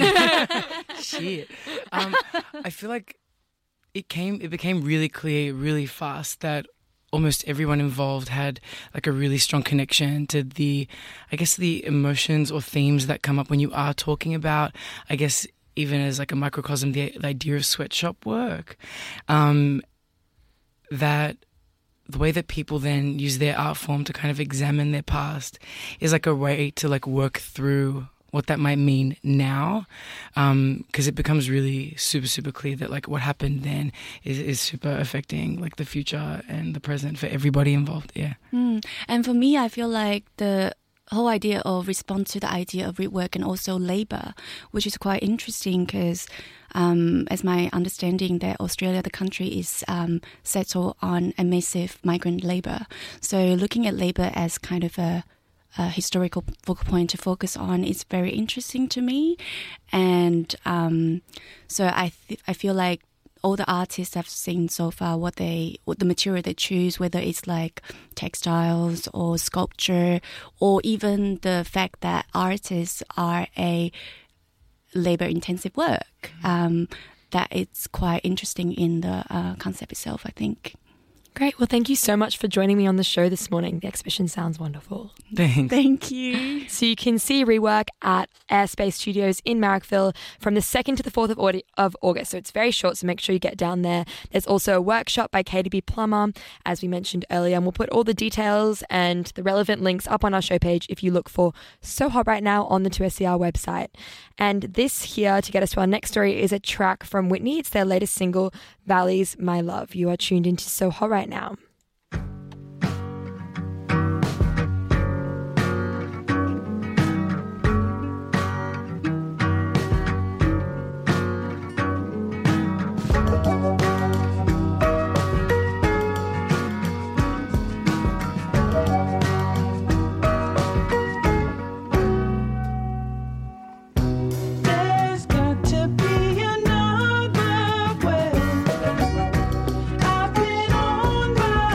N: Shit. Um, I feel like it came. It became really clear really fast that almost everyone involved had like a really strong connection to the, I guess, the emotions or themes that come up when you are talking about, I guess, even as like a microcosm, the, the idea of sweatshop work. Um, that the way that people then use their art form to kind of examine their past is like a way to like work through what that might mean now, because um, it becomes really super, super clear that like what happened then is, is super affecting like the future and the present for everybody involved. Yeah.
O: Mm. And for me, I feel like the whole idea of response to the idea of rework and also labour, which is quite interesting because um, as my understanding that Australia, the country, is um, settled on a massive migrant labour. So looking at labour as kind of a A historical focal point to focus on is very interesting to me, and um, so I th- I feel like all the artists I've seen so far, what they what the material they choose, whether it's like textiles or sculpture, or even the fact that artists are a labor-intensive work, um, that it's quite interesting in the uh, concept itself, I think.
E: Great. Well, thank you so much for joining me on the show this morning. The exhibition sounds wonderful.
N: Thanks.
O: Thank you.
E: So you can see Rework at Airspace Studios in Marrickville from the second to the fourth of, Audi- of August. So it's very short, so make sure you get down there. There's also a workshop by Katie B. Plummer, as we mentioned earlier, and we'll put all the details and the relevant links up on our show page if you look for So Hot Right Now on the two S E R website. And this here, to get us to our next story, is a track from Whitney. It's their latest single, Valleys My Love. You are tuned into So Hot Right Now.
F: There's got to be another way. I've been on my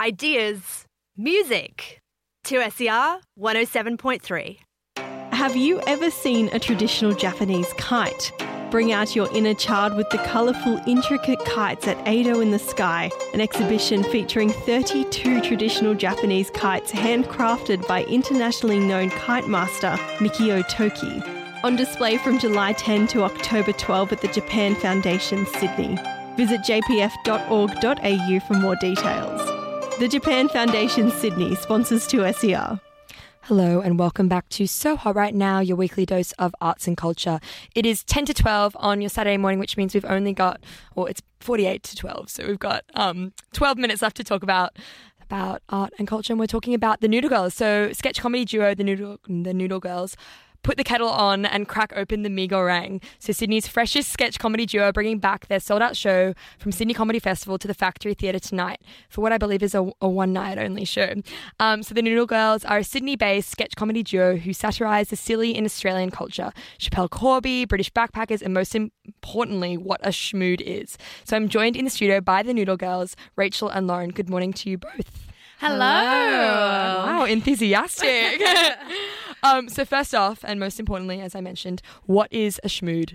P: ideas, music. two S E R one oh seven point three.
Q: Have you ever seen a traditional Japanese kite? Bring out your inner child with the colourful, intricate kites at Ado in the Sky, an exhibition featuring thirty-two traditional Japanese kites handcrafted by internationally known kite master Mikio Toki. On display from July tenth to October twelfth at the Japan Foundation, Sydney. Visit j p f dot org dot a u for more details. The Japan Foundation, Sydney sponsors two S E R.
E: Hello and welcome back to So Hot Right Now, your weekly dose of arts and culture. It is ten to twelve on your Saturday morning, which means we've only got, or it's forty-eight to twelve, so we've got um, twelve minutes left to talk about about art and culture, and we're talking about the Noodle Girls. So sketch comedy duo, the Noodle, the Noodle Girls, put the kettle on and crack open the mee goreng. So Sydney's freshest sketch comedy duo bringing back their sold-out show from Sydney Comedy Festival to the Factory Theatre tonight for what I believe is a, a one-night-only show. Um, so the Noodle Girls are a Sydney-based sketch comedy duo who satirise the silly in Australian culture, Chappelle Corby, British backpackers, and most importantly, what a schmood is. So I'm joined in the studio by the Noodle Girls, Rachel and Lauren. Good morning to you both.
A: Hello.
E: Wow, enthusiastic. um, so first off, and most importantly, as I mentioned, what is a schmood?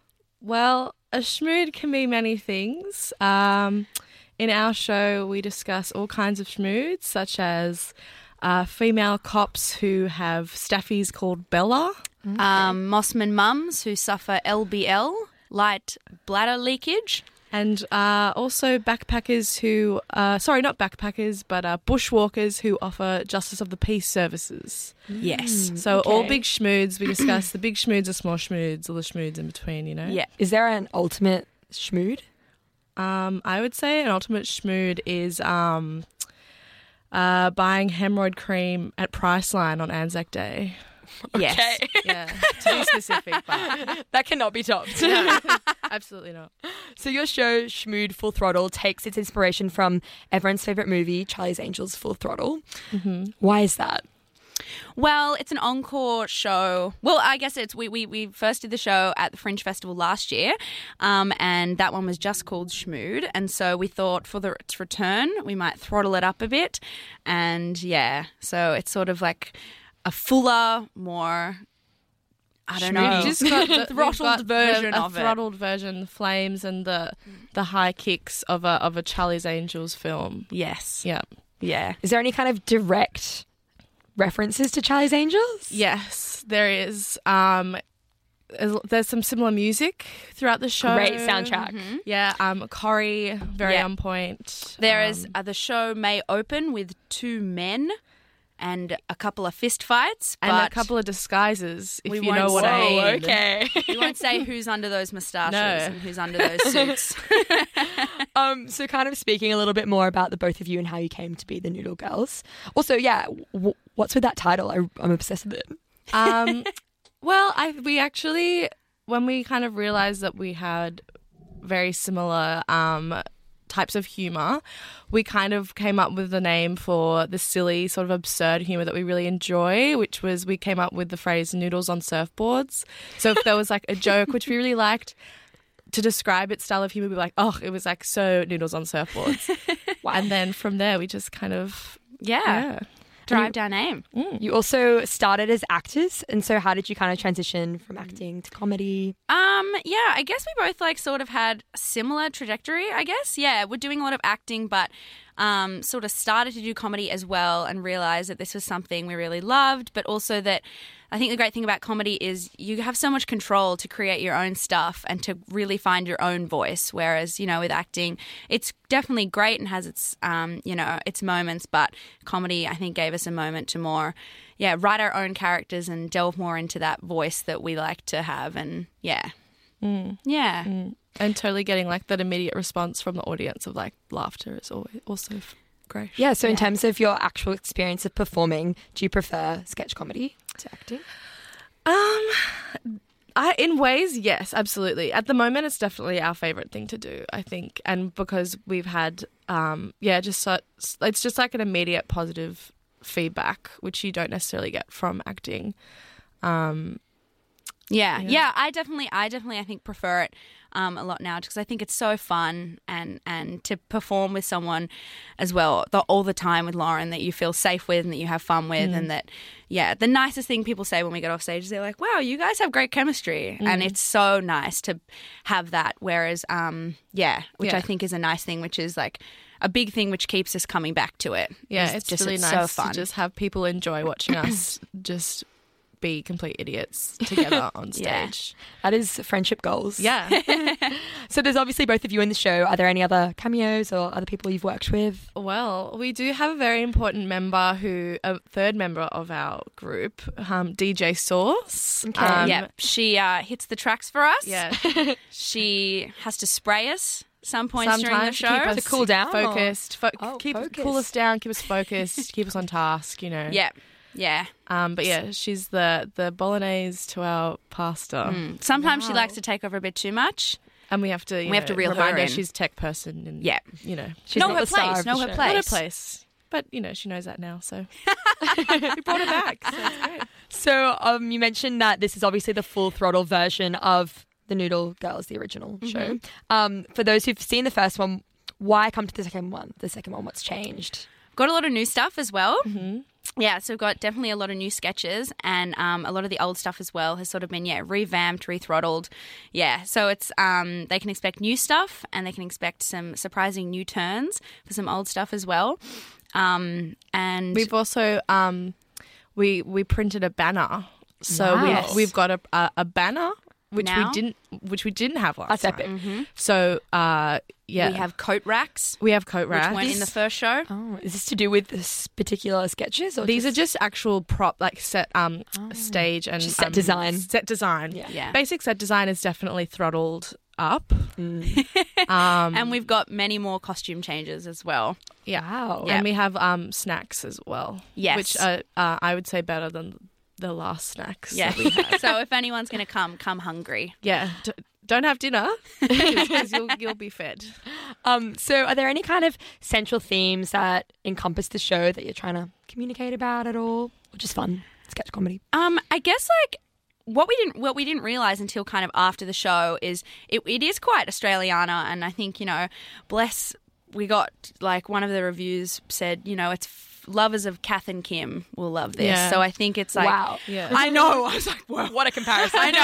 R: Well, a schmood can be many things. Um, in our show, we discuss all kinds of schmoods, such as uh, female cops who have staffies called Bella.
A: Okay. Um, Mossman mums who suffer L B L, light bladder leakage.
R: And uh, also backpackers who, uh, sorry, not backpackers, but uh, bushwalkers who offer justice of the peace services.
A: Yes.
R: Mm, so
E: okay.
R: all big schmoods, we discuss the big schmoods, the small schmoods, all the schmoods in between, you know?
E: Yeah. Is there an ultimate schmood?
R: Um, I would say an ultimate schmood is um, uh, buying hemorrhoid cream at Priceline on Anzac Day.
E: Okay.
R: Yes. Yeah, to be specific, but
E: that cannot be topped.
R: No, absolutely not.
E: So your show, Schmood Full Throttle, takes its inspiration from everyone's favourite movie, Charlie's Angels Full Throttle.
R: Mm-hmm.
E: Why is that?
A: Well, it's an encore show. Well, I guess it's we we, we first did the show at the Fringe Festival last year, um, and that one was just called Schmood. And so we thought for the its return, we might throttle it up a bit. And yeah, so it's sort of like a fuller, more, I don't know,
R: just got the,
A: throttled
R: got
A: version
R: the, a
A: of it.
R: throttled version, the flames and the the high kicks of a of a Charlie's Angels film.
A: Yes.
R: Yeah.
A: Yeah.
E: Is there any kind of direct references to Charlie's Angels?
R: Yes, there is. Um, there's some similar music throughout the show.
E: Great soundtrack.
A: Mm-hmm.
R: Yeah, um, Corey, very
A: Yeah.
R: on point.
A: There
R: um,
A: is uh, the show may open with two men and a couple of fist fights,
R: and
A: but
R: a couple of disguises, if
A: we
R: you
A: won't
R: know what
A: say,
R: I mean.
E: Okay.
A: we won't say who's under those moustaches
R: No.
A: and who's under those suits.
E: um, so kind of speaking a little bit more about the both of you and how you came to be the Noodle Girls. Also, yeah, w- what's with that title? I, I'm obsessed with it.
R: Um, well, I we actually, when we kind of realised that we had very similar um, types of humour, we kind of came up with the name for the silly sort of absurd humour that we really enjoy, which was we came up with the phrase noodles on surfboards. So if there was like a joke which we really liked to describe its style of humour, we'd be like, oh, it was like so noodles on surfboards. Wow. And then from there we just kind of,
A: yeah.
R: yeah.
A: Derived our name.
R: Mm.
E: You also started as actors, and so how did you kind of transition from acting to comedy?
A: Um, yeah, I guess we both like sort of had a similar trajectory, I guess. Yeah, we're doing a lot of acting, but um, sort of started to do comedy as well and realised that this was something we really loved, but also that I think the great thing about comedy is you have so much control to create your own stuff and to really find your own voice. Whereas, you know, with acting, it's definitely great and has its, um, you know, its moments. But comedy, I think, gave us a moment to more, yeah, write our own characters and delve more into that voice that we like to have. And yeah,
R: mm.
A: yeah,
R: mm. and totally getting like that immediate response from the audience of like laughter is always also great.
E: Yeah. So in
A: Yeah.
E: terms of your actual experience of performing, do you prefer sketch comedy to acting?
R: Um, I in ways, yes, absolutely. At the moment, it's definitely our favorite thing to do, I think, and because we've had, um, yeah, just so, it's just like an immediate positive feedback, which you don't necessarily get from acting. Um,
A: Yeah, yeah, yeah, I definitely, I definitely, I think prefer it um, a lot now because I think it's so fun and and to perform with someone as well the, all the time with Lauren that you feel safe with and that you have fun with
R: Mm.
A: and that, yeah, the nicest thing people say when we get off stage is they're like, wow, you guys have great chemistry.
R: Mm.
A: And it's so nice to have that. Whereas, um, yeah, which
R: Yeah.
A: I think is a nice thing, which is like a big thing which keeps us coming back to it.
R: Yeah,
A: It's
R: it's
A: just
R: really
A: it's
R: nice
A: so fun.
R: to just have people enjoy watching us just be complete idiots together on
E: Yeah.
R: stage.
E: That is friendship goals.
R: Yeah.
E: So there's obviously both of you in the show. Are there any other cameos or other people you've worked with?
R: Well, we do have a very important member who, a third member of our group, um, D J Sauce.
A: Okay.
R: Um,
A: yeah, she uh, hits the tracks for us.
R: Yeah.
A: She has to spray us some points during the
R: Sometimes
A: show
R: to keep us
E: To cool down, or-
R: focused, fo-
E: Oh,
R: keep
E: focused.
R: cool us down, keep us focused, keep us on task. You know.
A: Yeah, yeah.
R: Um, but yeah, she's the the bolognese to our pasta.
A: Mm. Sometimes she
R: Wow.
A: likes to take over a bit too much.
R: And we have to, you
A: We have
R: know,
A: to reel her
R: remind her
A: in.
R: she's tech person, and
A: Yeah.
R: you know,
E: She's
A: know
E: not
A: her
E: the star
A: place.
E: of
A: Know
E: the
A: her
E: show.
A: place.
R: not her place. But you know, she knows that now, so we brought her back. So it's great.
E: So um, you mentioned that this is obviously the full throttle version of the Noodle Girls, the original
A: Mm-hmm.
E: show. Um, for those who've seen the first one, why come to the second one? The second one, what's changed?
A: Got a lot of new stuff as well.
R: Mm-hmm.
A: Yeah, so we've got definitely a lot of new sketches and um, a lot of the old stuff as well has sort of been, yeah, revamped, rethrottled. Yeah, so it's um, they can expect new stuff and they can expect some surprising new turns for some old stuff as well. Um, and
R: We've also um, we we printed a banner, so
E: Nice.
R: we've we've got a a, a banner which
A: Now?
R: we didn't which we didn't have last
E: That's
R: time.
E: epic.
R: So uh, yeah,
A: we have coat racks,
R: we have coat
A: which
R: racks.
A: weren't in the first show.
E: Oh, is this to do with this particular sketches? Or
R: These are just actual prop, like set um stage and
E: Just set
R: um,
E: design.
R: Set design.
E: Yeah.
A: Yeah.
R: Basic set design is definitely throttled up.
E: Mm.
R: Um,
A: And we've got many more costume changes as well.
R: yeah.
E: Wow.
A: Yeah.
R: And we have um snacks as well.
A: Yes.
R: Which are uh, I would say better than the last snacks.
A: Yeah.
R: that we had.
A: So if anyone's going to come, come hungry.
R: Yeah. D- don't have dinner because you'll you'll be fed.
E: Um, so are there any kind of central themes that encompass the show that you're trying to communicate about at all? Or just fun sketch comedy?
A: Um, I guess like what we didn't what we didn't realize until kind of after the show is it, it is quite Australiana, and I think, you know, bless we got like one of the reviews said, you know, it's f- lovers of Kath and Kim will love this.
R: Yeah.
A: So I think it's like
E: Wow.
R: Yeah.
A: I know. I was like, whoa.
E: What a comparison.
A: I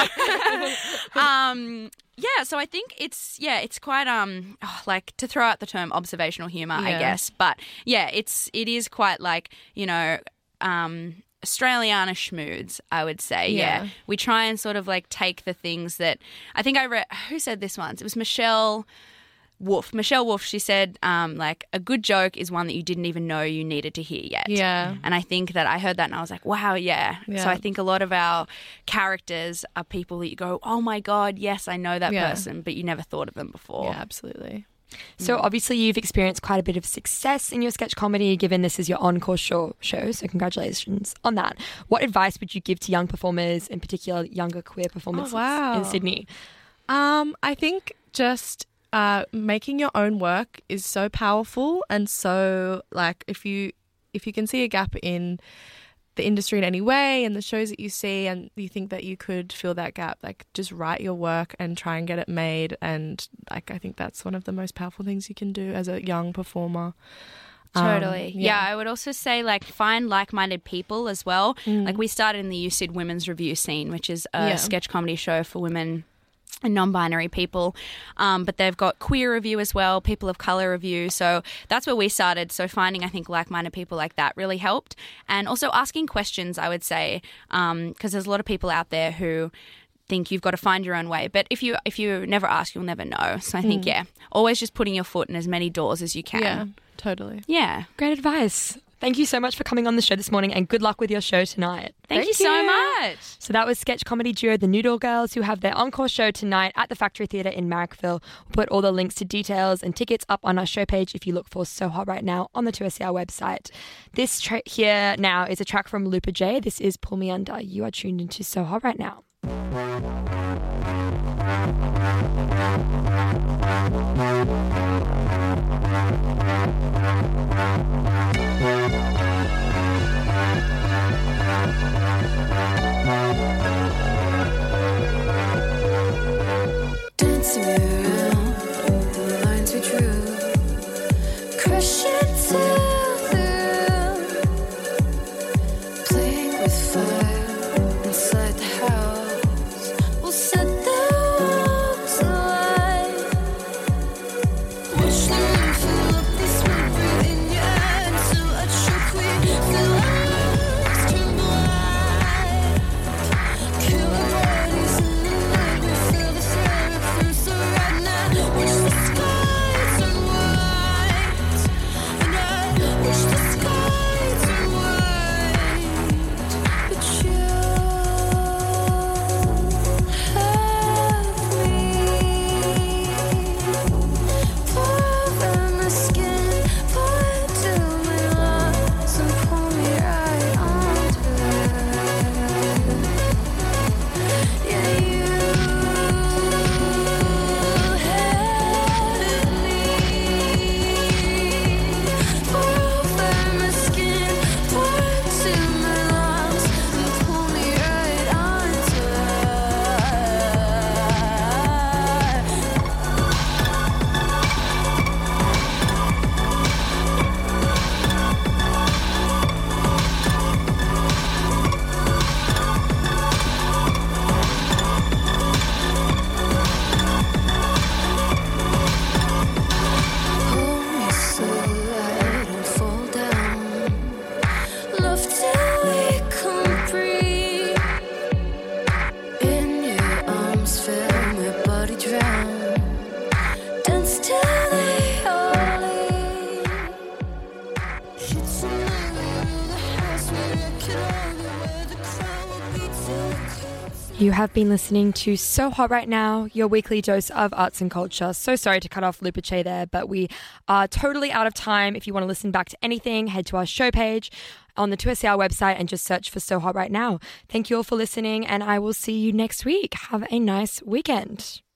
A: know. um, yeah, so I think it's yeah, it's quite um oh, like to throw out the term observational humor, I
R: Yeah.
A: guess. But yeah, it's it is quite like, you know, um Australiana schmoods, I would say. Yeah.
R: Yeah.
A: We try and sort of like take the things that I think I read who said this once? It was Michelle Wolf. Michelle Wolf, she said, um, like, a good joke is one that you didn't even know you needed to hear yet.
R: Yeah.
A: And I think that I heard that and I was like, wow, yeah.
R: Yeah.
A: So I think a lot of our characters are people that you go, oh my God, yes, I know that
R: Yeah.
A: person, but you never thought of them before.
R: Yeah, absolutely.
E: So obviously you've experienced quite a bit of success in your sketch comedy, given this is your encore show, show. So congratulations on that. What advice would you give to young performers, in particular younger queer performers
R: Oh, wow.
E: in Sydney?
R: Um, I think just uh, making your own work is so powerful, and so like if you if you can see a gap in the industry in any way and the shows that you see and you think that you could fill that gap, like just write your work and try and get it made. And like I think that's one of the most powerful things you can do as a young performer. Um,
A: Totally. yeah. I would also say like find like-minded people as well.
R: Mm.
A: Like we started in the U C I D Women's Review Scene, which is a
R: Yeah.
A: sketch comedy show for women and non-binary people, um, but they've got queer review as well, people of colour review, so that's where we started. So finding, I think, like-minded people like that really helped, and also asking questions, I would say, because there's a lot of people out there who think you've got to find your own way, but if you if you never ask, you'll never know. So I think
R: Mm.
A: yeah, always just putting your foot in as many doors as you can.
R: Yeah, totally.
A: Yeah.
E: Great advice. Thank you so much for coming on the show this morning, and good luck with your show tonight.
A: Thank, you so much.
E: So that was sketch comedy duo The Noodle Girls, who have their encore show tonight at the Factory Theatre in Marrickville. We'll put all the links to details and tickets up on our show page if you look for So Hot Right Now on the two S E R website. This tra- here now is a track from Lupa J. This is Pull Me Under. You are tuned into So Hot Right Now. You have been listening to So Hot Right Now, your weekly dose of arts and culture. So sorry to cut off Lupache there, but we are totally out of time. If you want to listen back to anything, head to our show page on the two S E R website and just search for So Hot Right Now. Thank you all for listening, and I will see you next week. Have a nice weekend.